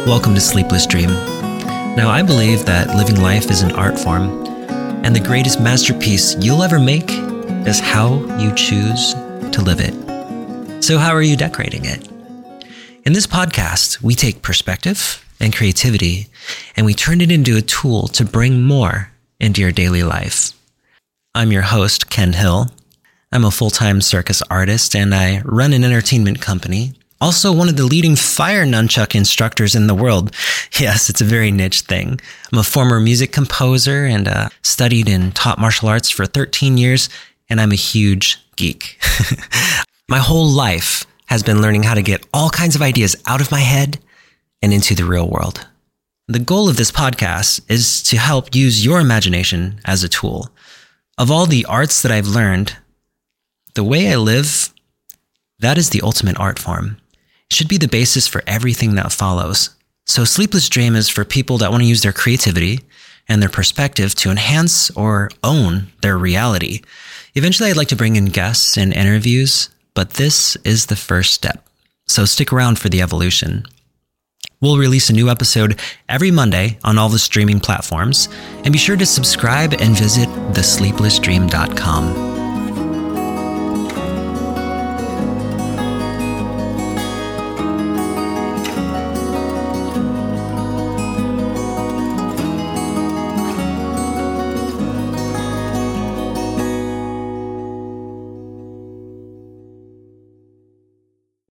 Welcome to Sleepless Dream. Now, I believe that living life is an art form, and the greatest masterpiece you'll ever make is how you choose to live it. So how are you decorating it? In this podcast, we take perspective and creativity, and we turn it into a tool to bring more into your daily life. I'm your host, Ken Hill. I'm a full-time circus artist, and I run an entertainment company. Also one of the leading fire nunchuck instructors in the world. Yes, it's a very niche thing. I'm a former music composer and studied and taught martial arts for 13 years, and I'm a huge geek. My whole life has been learning how to get all kinds of ideas out of my head and into the real world. The goal of this podcast is to help use your imagination as a tool. Of all the arts that I've learned, the way I live, that is the ultimate art form. It should be the basis for everything that follows. So Sleepless Dream is for people that want to use their creativity and their perspective to enhance or own their reality. Eventually, I'd like to bring in guests and interviews, but this is the first step. So stick around for the evolution. We'll release a new episode every Monday on all the streaming platforms, and be sure to subscribe and visit thesleeplessdream.com.